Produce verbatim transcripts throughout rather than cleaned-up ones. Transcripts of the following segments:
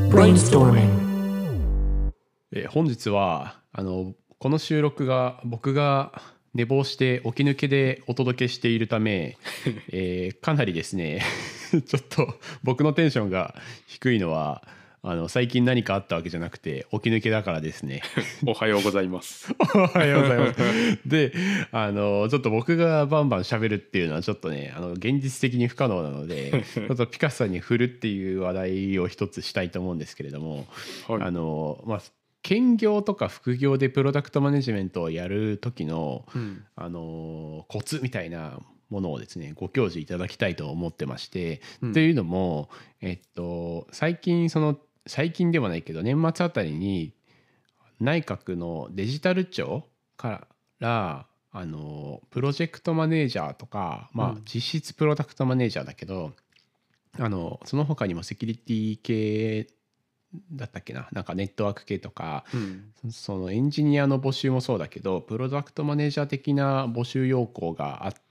Brainstorming えー本日はあのこの収録が僕が寝坊して起き抜けでお届けしているため、えーかなりですねちょっと僕のテンションが低いのはあの最近何かあったわけじゃなくて起き抜けだからですね。 おはようございますおはようございます。で、あのちょっと僕がバンバン喋るっていうのはちょっとね、あの現実的に不可能なので、ちょっとピカさんに振るっていう話題を一つしたいと思うんですけれども、 はいあのまあ兼業とか副業でプロダクトマネジメントをやる時の、 うんあのコツみたいなものをですねご教示いただきたいと思ってまして、 うんというのも、えっと、最近その最近ではないけど年末あたりに内閣のデジタル庁からあのプロジェクトマネージャーとか、まあうん、 実質プロダクトマネージャーだけど、あのその他にもセキュリティ系だったっけな、なんかネットワーク系とか、 うんそのエンジニアの募集もそうだけどプロダクトマネージャー的な募集要項があって、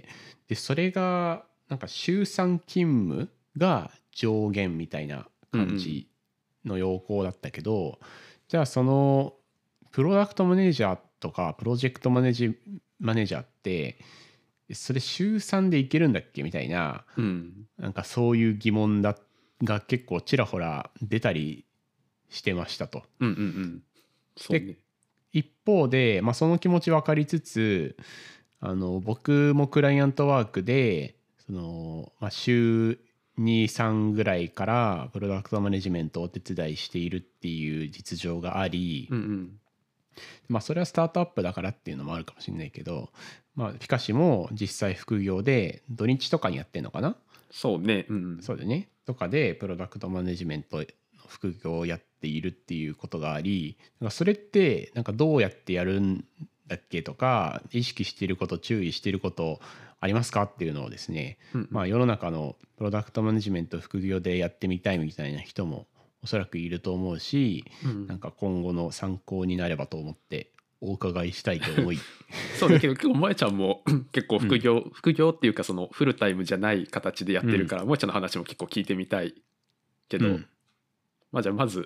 でそれがなんか週さん勤務が上限みたいな感じの要項だったけど、じゃあそのプロダクトマネージャーとかプロジェクトマネージマネージャーってそれ週さんでいけるんだっけみたいな、 うんなんかそういう疑問だが結構ちらほら出たりしてましたと。 うんうんうんそうね一方で、まあ、その気持ち分かりつつ、あの僕もクライアントワークでその、まあ、週に、さんぐらいからプロダクトマネジメントをお手伝いしているっていう実情があり、 うんうんまあそれはスタートアップだからっていうのもあるかもしれないけど、まあ、ピカシも実際副業で土日とかにやってんのかな、 そうねうんうんそうだよねとかでプロダクトマネジメントの副業をやっているっていうことがあり、なんかそれってなんかどうやってやるんだっけとか意識していること注意していることありますかっていうのをですね、 うんうんまあ世の中のプロダクトマネジメント副業でやってみたいみたいな人もおそらくいると思うし、 うんなんか今後の参考になればと思ってお伺いしたいと思いそうだけど結構萌ちゃんも結構副業、副業っていうかそのフルタイムじゃない形でやってるから、萌ちゃんの話も結構聞いてみたいけど、 うんまあじゃあまず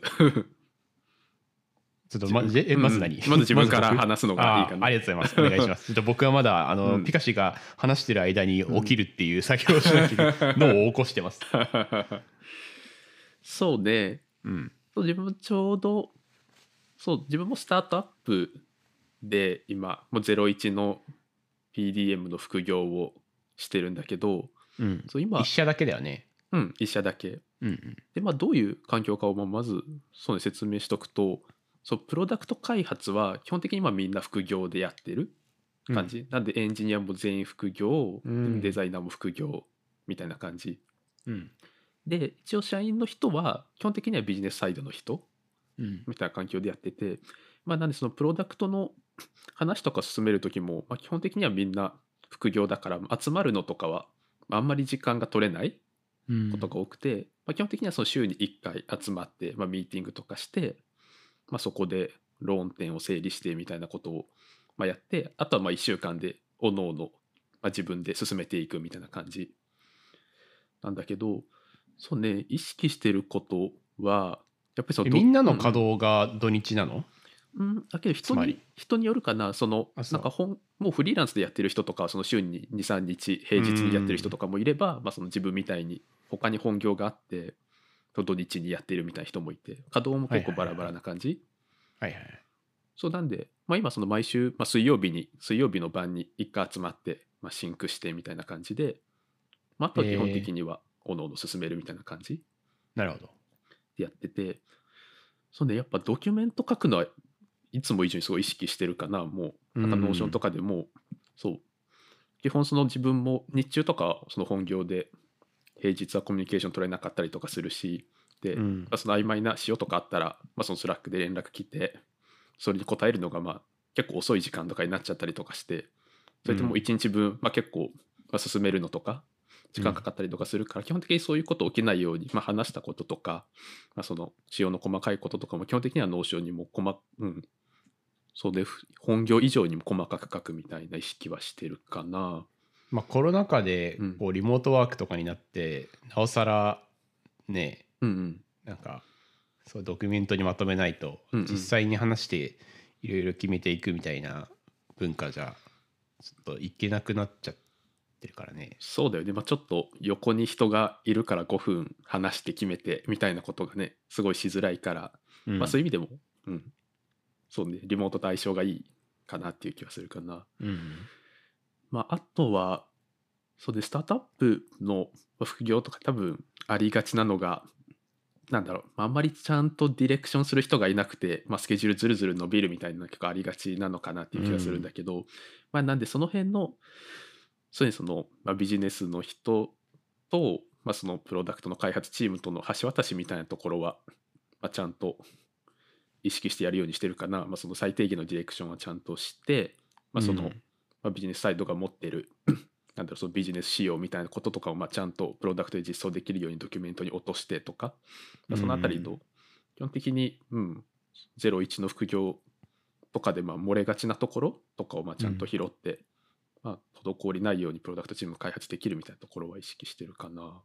ちょっとまえまず何、 うんまず自分からまず僕話すのがいいかなあーありがとうございます。お願いしますちょっと僕はまだあの、 うんピカシが話してる間に起きるっていう作業をしなきゃ脳を起こしてます。 そうねうんそう自分もちょうどそう自分もスタートアップで今もうゼロイチの ピーディーエム の副業をしてるんだけど、 うん、 そう今一社だけだよね。 うん一社だけうんうんで、まあ、どういう環境かをまあまずそう、ね、説明しとくと、そうプロダクト開発は基本的に今みんな副業でやってる感じ、なんでエンジニアも全員副業、 うんデザイナーも副業みたいな感じうんで、一応社員の人は基本的にはビジネスサイドの人うんみたいな環境でやってて、まあ、なんでそのプロダクトの話とか進める時も、まあ、基本的にはみんな副業だから集まるのとかはまああんまり時間が取れないうんことが多くて、まあ、基本的にはその週にいっかい集まって、まあ、ミーティングとかして、まあ、そこで論点を整理してみたいなことをまあやって、あとはまあいっしゅうかんでおのおのまあ自分で進めていくみたいな感じなんだけど、そうね意識してることはやっぱりそのどえみんなの稼働が土日なの？ うんうん、だけど人つまりに人によるかな、そのあそうなんか本もうフリーランスでやってる人とかはその週にに、さんにち平日にやってる人とかもいれば、まあ、その自分みたいに他に本業があって土日にやってるみたいな人もいて、稼働も結構バラバラな感じ、 はいはいそうなんで、まあ、今その毎週、まあ、水曜日に水曜日の晩に一回集まって、まあ、シンクしてみたいな感じで、まあ、あとは基本的にはおのおの進めるみたいな感じなるほど。 でやってて、そうねやっぱドキュメント書くのはいつも以上にすごい意識してるかな。もうなんかノーションとかでも、そう基本その自分も日中とかはその本業で平日はコミュニケーション取れなかったりとかするし、で、 うんまあその曖昧な仕様とかあったら、まあ、そのスラックで連絡来てそれに答えるのがまあ結構遅い時間とかになっちゃったりとかして、それでもういちにちぶん、まあ、結構まあ進めるのとか時間かかったりとかするから、基本的にそういうこと起きないように、まあ、話したこととか、まあ、その仕様の細かいこととかも基本的にはノーションにも細、うん、そうで本業以上にも細かく書くみたいな意識はしてるかな。 まあコロナ禍でうんこうリモートワークとかになってなおさらね、 うんうんなんかそうドキュメントにまとめないと、 うんうん実際に話していろいろ決めていくみたいな文化じゃちょっといけなくなっちゃってるからね。 そうだよね、まあ、ちょっと横に人がいるからごふん話して決めてみたいなことがねすごいしづらいから、 うんまあ、そういう意味でも、うん、そうねリモートと相性がいいかなっていう気はするかな。 うんまあ、あとはそうでスタートアップの副業とか多分ありがちなのがなんだろう、まああんまりちゃんとディレクションする人がいなくて、まあ、スケジュールずるずる伸びるみたいなのが結構ありがちなのかなっていう気がするんだけど、まあ、なんでその辺のそういうその、まあ、ビジネスの人と、まあ、そのプロダクトの開発チームとの橋渡しみたいなところは、まあ、ちゃんと意識してやるようにしてるかな、まあ、その最低限のディレクションはちゃんとして、まあそのうんまあ、ビジネスサイドが持ってるなんだろうそのビジネス仕様みたいなこととかをまあちゃんとプロダクトで実装できるようにドキュメントに落としてとか、まあ、そのあたりの基本的に、うん、ゼロイチの副業とかでまあ漏れがちなところとかをまあちゃんと拾って、まあ、滞りないようにプロダクトチーム開発できるみたいなところは意識してるかな。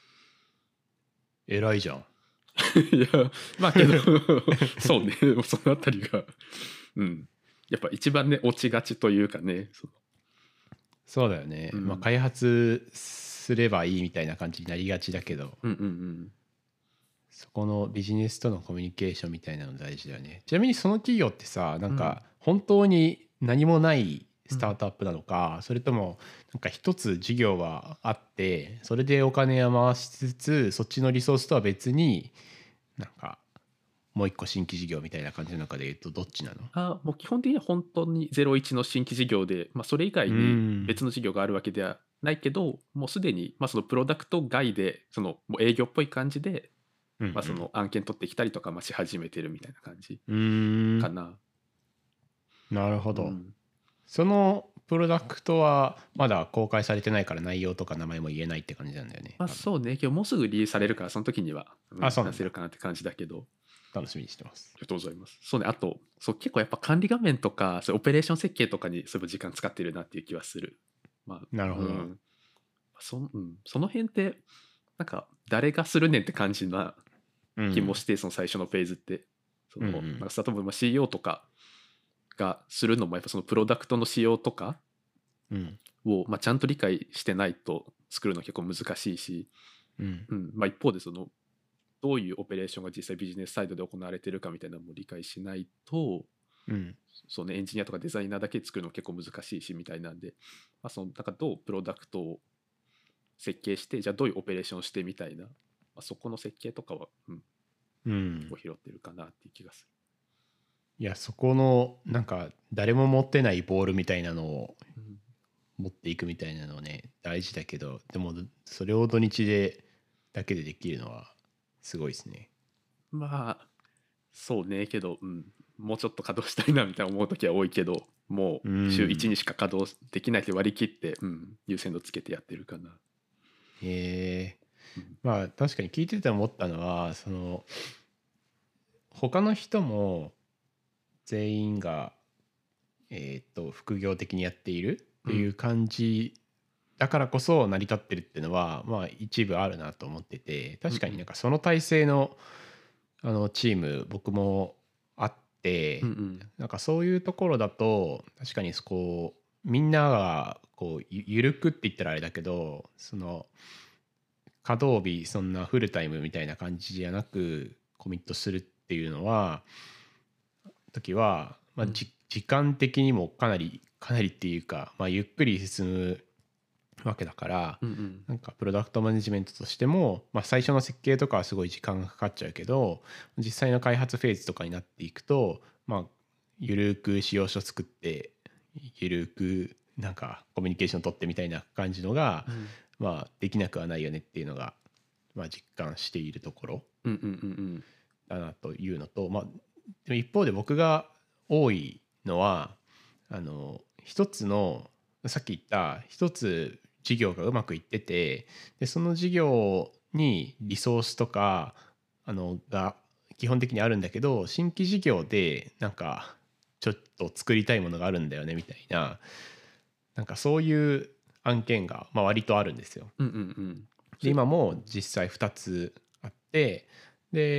偉いじゃん。 いやまあけどそうねそのあたりがうんやっぱ一番ね落ちがちというかねそのそうだよね、 うんまあ開発すればいいみたいな感じになりがちだけど、 うんうんうんそこのビジネスとのコミュニケーションみたいなの大事だよね。ちなみにその企業ってさ、なんか本当に何もないスタートアップなのか、それともなんか一つ事業はあってそれでお金を回しつつそっちのリソースとは別になんかもう一個新規事業みたいな感じの中で言うとどっちなの？ あもう基本的には本当にゼロイチの新規事業で、まあ、それ以外に別の事業があるわけではないけどもうすでにまあそのプロダクト外でそのもう営業っぽい感じでうんうんまあその案件取ってきたりとかまあし始めてるみたいな感じうーんかな。 なるほど、 うんそのプロダクトはまだ公開されてないから内容とか名前も言えないって感じなんだよね。 まあそうね今日もうすぐリリースされるからその時には、うん、 あそうなんだ話せるかなって感じだけど。 楽しみにしてます。 ありがとうございます。そうね、あと、そう結構やっぱ管理画面とか、そういうオペレーション設計とかにそういえば時間使ってるなっていう気はする。まあ、 なるほど、 うんそうん、その辺って、なんか誰がするねんって感じなうん気もして、その最初のフェーズって。そのうんうんなんかスタートアップの シーイーオー とかがするのも、やっぱそのプロダクトの仕様とかうんを、まあ、ちゃんと理解してないと作るの結構難しいし、 うんうんまあ、一方でその、どういうオペレーションが実際ビジネスサイドで行われているかみたいなのも理解しないと、 うんそうね、エンジニアとかデザイナーだけで作るの結構難しいしみたいなんで、まあ、そのなんかどうプロダクトを設計してじゃあどういうオペレーションをしてみたいな、まあ、そこの設計とかは、うん、 うん結構拾ってるかなっていう気がすいやそこのなんか誰も持ってないボールみたいなのをる。うん持っていくみたいなのね大事だけど、でもそれを土日でだけでできるのはすごいですね。 まあそうねけど、うん、もうちょっと稼働したいなみたいな思う時は多いけどもう週いちにしか稼働できないって割り切って、うん、優先度つけてやってるかな。 へえうんまあ確かに聞いてて思ったのはその他の人も全員がえーと副業的にやっているっていう感じだからこそ成り立ってるっていうのはまあ一部あるなと思ってて、確かになんかその体制のあのチーム僕もあっうんうて、 んなんかそういうところだと確かにこうみんながこうゆゆるくって言ったらあれだけど、その稼働日そんなフルタイムみたいな感じじゃなくコミットするっていうのは時は、まあうんじ時間的にもかなりかなりっていうか、まあ、ゆっくり進むわけだから、 うんうんなんかプロダクトマネジメントとしても、まあ、最初の設計とかはすごい時間がかかっちゃうけど実際の開発フェーズとかになっていくと、まあ、ゆるく仕様書作ってゆるくなんかコミュニケーション取ってみたいな感じのが、 うんまあ、できなくはないよねっていうのが、まあ、実感しているところうんうんうんだなというのと、まあ、でも一方で僕が多いのはあの一つのさっき言った一つ事業がうまくいっててでその事業にリソースとかあのが基本的にあるんだけど新規事業でなんかちょっと作りたいものがあるんだよねみたいななんかそういう案件が、まあ、割とあるんですよ。 うんうんうんで今も実際ふたつあってで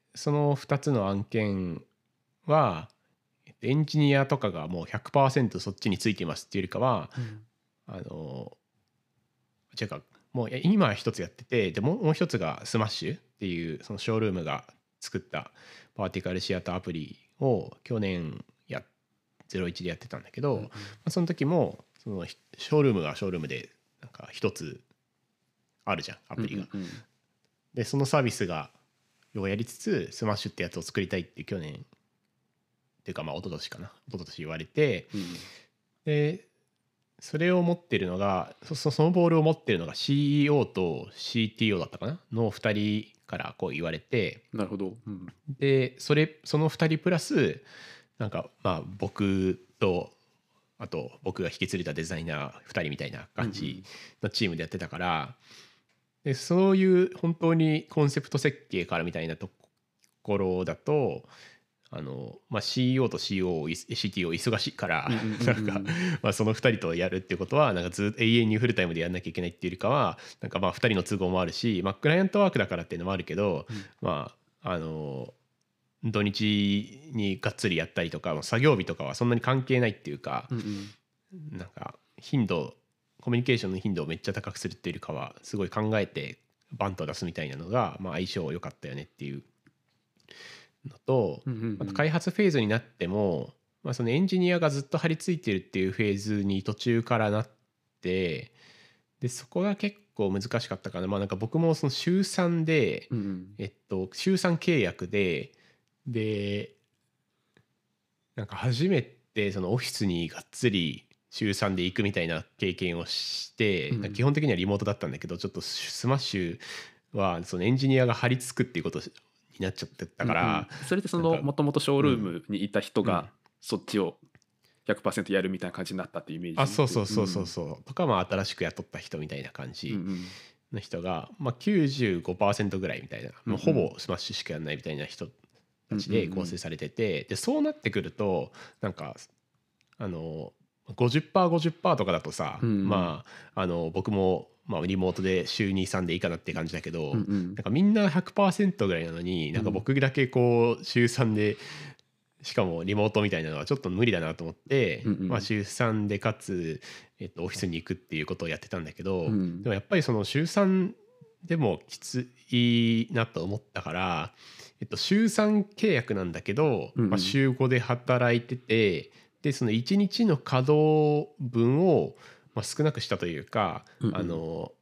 そのふたつの案件はエンジニアとかがもう ひゃくパーセント そっちについてますっていうよりかは、 うんあの違うか、もう今は一つやってて、でもうもう一つがスマッシュっていうそのショールームが作ったパーティカルシアターアプリを去年やゼロイチでやってたんだけど、 うんまあ、その時もそのショールームがショールームでなんか一つあるじゃんアプリが。 うんうんでそのサービスがをやりつつスマッシュってやつを作りたいって去年っていうかまあ一昨年かな一昨年言われて、 うんでそれを持ってるのがそそそのボールを持ってるのが シーイーオー と シーティーオー だったかなのふたりからこう言われて、 なるほど。うんでそれそのふたりプラスなんかまあ僕とあと僕が引き継いだデザイナーふたりみたいな感じのチームでやってたから、でそういう本当にコンセプト設計からみたいなところだとあの、まあ、シーイーオー と シーオー、シーティーオー 忙しいからうんうんうんうんなんか、まあ、そのふたりとやるっていうことはなんかずっと永遠にフルタイムでやんなきゃいけないっていうよりかはなんかまあふたりの都合もあるし、まあ、クライアントワークだからっていうのもあるけど、 うんまああの土日にがっつりやったりとか作業日とかはそんなに関係ないっていうか、 うんうんなんか頻度コミュニケーションの頻度をめっちゃ高くするっていうよりかはすごい考えてバンと出すみたいなのが、まあ、相性良かったよねっていうのと、 うんうんうんあと開発フェーズになっても、まあ、そのエンジニアがずっと張り付いてるっていうフェーズに途中からなって、でそこが結構難しかったかな。まあなんか僕もその週さんで、 うんうんえっと週さん契約ででなんか初めてそのオフィスにがっつり週さんで行くみたいな経験をして、 うんなんか基本的にはリモートだったんだけど、ちょっとスマッシュはそのエンジニアが張り付くっていうことになっちゃってたから、 うんうんそれでそなんかのもともとショールームにいた人うんがそっちを ひゃくパーセント やるみたいな感じになったっていうイメージ。 あそうそうそうそうそう、とかまあ新しく雇った人みたいな感うんうじんの人が、まあ、きゅうじゅうごパーセントぐらいみたいな、もうほぼスマッシュしかやらないみたいな人たちで構成されてて、でそうなってくるとなんかあの ごじゅっパーセントごじゅっパーセント とかだとさ、 うんうんまああの僕もまあリモートで週にさんでいいかなって感じだけど、 うんうんなんかみんな ひゃくパーセント ぐらいなのになんか僕だけこう週さんでしかもリモートみたいなのはちょっと無理だなと思って、 うんうんまあ、週さんでかつ、えっと、オフィスに行くっていうことをやってたんだけど、 うんでもやっぱりその週さんでもきついなと思ったから、えっと、週さん契約なんだけど、 うんうんまあ、週ごで働いてて、でそのいちにちの稼働分を、まあ、少なくしたというか、 うんうんあの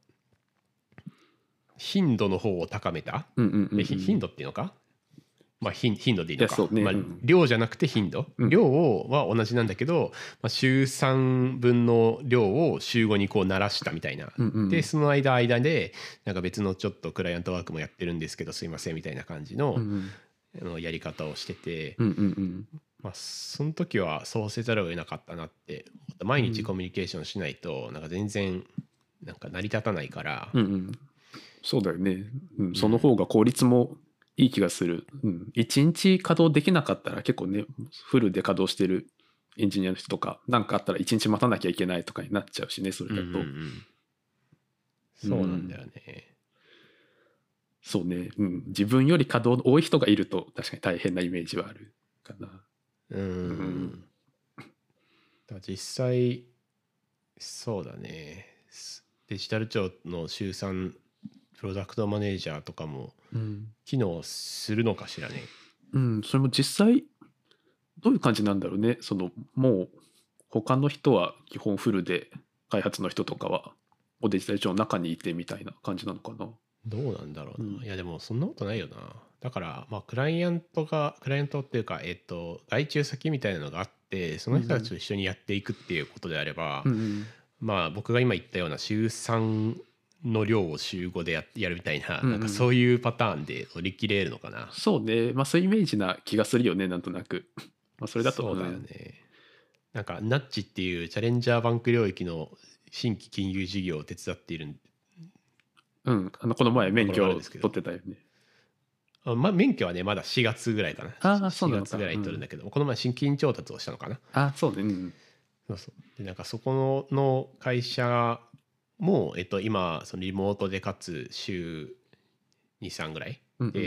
頻度の方を高めた、 うんうんうんうんえひ頻度っていうのか、まあ、頻頻度でいいのか、 いやそうねまあうん量じゃなくて頻度、 うん量をは同じなんだけど、まあ、週さんぶんの量を週ごにこう鳴らしたみたいな、 うんうんでその間間でなんか別のちょっとクライアントワークもやってるんですけどすいませんみたいな感じの,、 うんうんあのやり方をしてて、 うんうんうんまあ、その時はそうせざるを得なかったなって思った。毎日コミュニケーションしないとなんか全然なんか成り立たないから、 うんうんそうだよね、うん、その方が効率もいい気がする、うん、いちにち稼働できなかったら結構ねフルで稼働してるエンジニアの人とか何かあったらいちにち待たなきゃいけないとかになっちゃうしねそれだと、 うんうんうんそうなんだよね。 そうね、うん、自分より稼働多い人がいると確かに大変なイメージはあるかな。 うん、 んだから実際そうだね、デジタル庁の週さんプロダクトマネージャーとかもうん機能するのかしらね。 うん、それも実際どういう感じなんだろうね。そのもう他の人は基本フルで開発の人とかはデジタル庁の中にいてみたいな感じなのかな。 どうなんだろうな、 うんいやでもそんなことないよな。だからまあクライアントがクライアントっていうかえっと外注先みたいなのがあってその人たちと一緒にやっていくっていうことであれば、 うんうんまあ僕が今言ったような週さんの量を週ごでややるみたいな、 うんうんなんかそういうパターンで乗り切れるのかな。 そうね、まあそういうイメージな気がするよね、なんとなく。まあそれだとそうだよね。なんかナッチっていうチャレンジャーバンク領域の新規金融事業を手伝っているんうん、うん、あのこの前免許をところがあるんですけど取ってたよね。 あ、まあ、免許はねまだしがつぐらいかな。 あーそうなのかしがつぐらいに取るんだけど、この前新金調達をしたのかな。 あ、そうね、うん、 そうそうでなんかそこのの会社も、えっと、今そのリモートでかつ週にさんぐらいうんうんで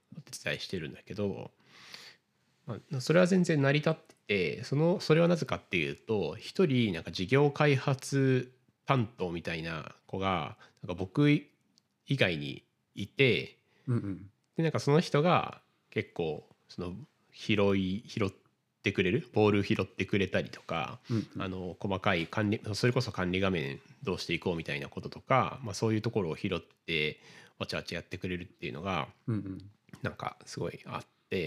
お手伝いしてるんだけど、まあ、それは全然成り立ってて、そのそれはなぜかっていうと、一人なんか事業開発担当みたいな子がなんか僕以外にいて、 うんうんでなんかその人が結構その拾い拾ってくれるボール拾ってくれたりとか、 うんうんあの細かい管理、それこそ管理画面どうしていこうみたいなこととか、まあ、そういうところを拾ってわちゃわちゃやってくれるっていうのがうんうんなんかすごいあって、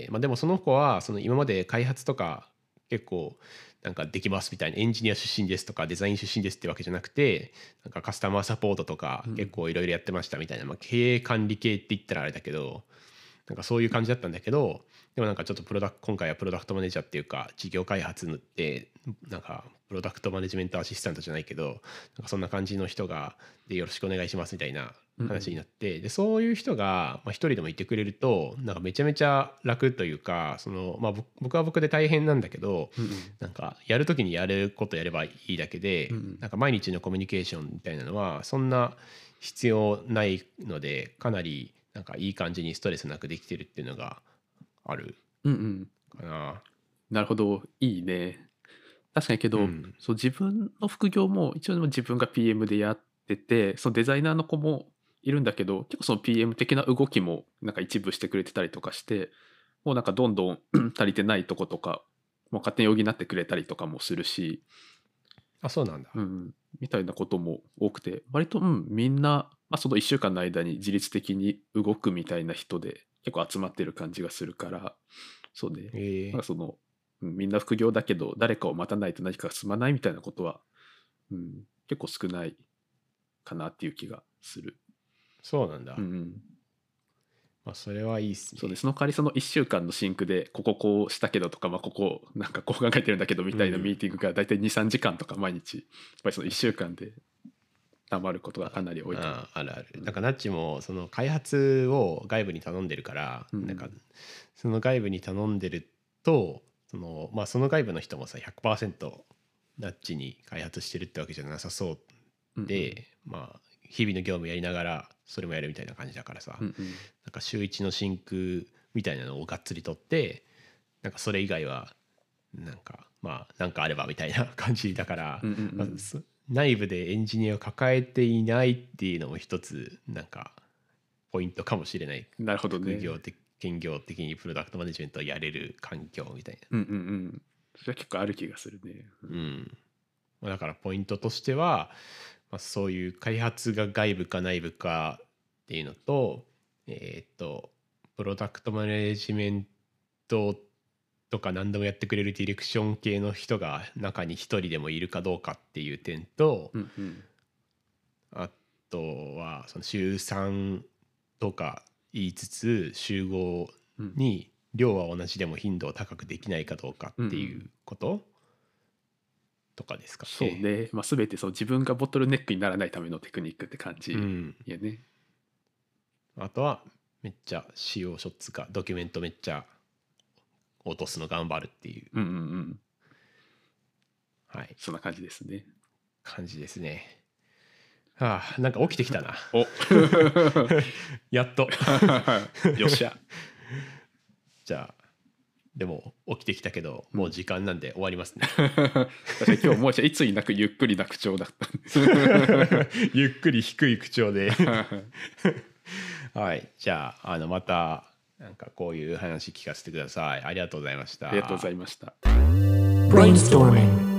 まあ、でもその子はその今まで開発とか結構なんかできますみたいな、エンジニア出身ですとかデザイン出身ですってわけじゃなくて、なんかカスタマーサポートとかうん結構いろいろやってましたみたいな、まあ、経営管理系って言ったらあれだけど、なんかそういう感じだったんだけど、でもなんかちょっとプロダク今回はプロダクトマネージャーっていうか事業開発ってなんかプロダクトマネジメントアシスタントじゃないけど、なんかそんな感じの人がでよろしくお願いしますみたいな話になって、でそういう人がまあ一人でもいてくれるとなんかめちゃめちゃ楽というか、そのまあ僕僕は僕で大変なんだけど、 うんうんなんかやる時にやることやればいいだけで、 うんうんなんか毎日のコミュニケーションみたいなのはそんな必要ないので、かなりなんかいい感じにストレスなくできてるっていうのがあるうんうんかな。 なるほど、いいね。確かにけど、 うんそう自分の副業も一応でも自分が ピーエム でやってて、そのデザイナーの子もいるんだけど、結構その ピーエム 的な動きもなんか一部してくれてたりとかして、もうなんかどんどん足りてないとことかもう勝手に補ってくれたりとかもするし、 あ、そうなんだ。 うん、みたいなことも多くて、割と、うん、みんな、まあ、そのいっしゅうかんの間に自律的に動くみたいな人で結構集まってる感じがするから、そうね、 ええなんかその、うんみんな副業だけど誰かを待たないと何かが進まないみたいなことは、うん、結構少ないかなっていう気がする。 そうなんだ。 うんうんまあそれはいいっすね。 そうね、その代わりそのいっしゅうかんのシンクでこここうしたけどとか、まあ、ここなんかこう考えてるんだけどみたいなうんミーティングが大体にさんじかんとか毎日やっぱりそのいっしゅうかんでたまることがかなり多いかな。 ああるある。なんかナッチもその開発を外部に頼んでるから、 うんなんかその外部に頼んでると、そのまあその外部の人もさ ひゃくパーセント ナッチに開発してるってわけじゃなさそうで、まあ日々の業務やりながらそれもやるみたいな感じだからさ、 うんうんなんか週いちのシンクみたいなのをがっつり取って、なんかそれ以外はなんかまあなんかあればみたいな感じだから、 うんうんうんまあそ内部でエンジニアを抱えていないっていうのも一つなんかポイントかもしれない。 なるほどね。 副業的兼業的にプロダクトマネジメントをやれる環境みたいうんうんうんそれは結構ある気がするね。 な。うん。まあだからポイントとしては、まあ、そういう開発が外部か内部かっていうのと、えーっとプロダクトマネジメントとか何でもやってくれるディレクション系の人が中に一人でもいるかどうかっていう点と、 うんうんあとはその週さんとか言いつつ集合うんに量は同じでも頻度を高くできないかどうかっていうこととかですかね。 そうね、まあ、全てその自分がボトルネックにならないためのテクニックって感じうん。 やね。 あとはめっちゃ使用書っつうかドキュメントめっちゃ落とすの頑張るっていう、 うんうんうんはい、 そんな感じですね。 感じですね。はあ、なんか起きてきたな。 おやっと。 よっしゃ。 じゃあでも起きてきたけどもう時間なんで終わりますね。 確かに今日もういつになくゆっくりな口調だったんです。 ゆっくり低い口調ではい、じゃあ、あのまたなんかこういう話聞かせてください。ありがとうございました。 ありがとうございました。 Brainstorming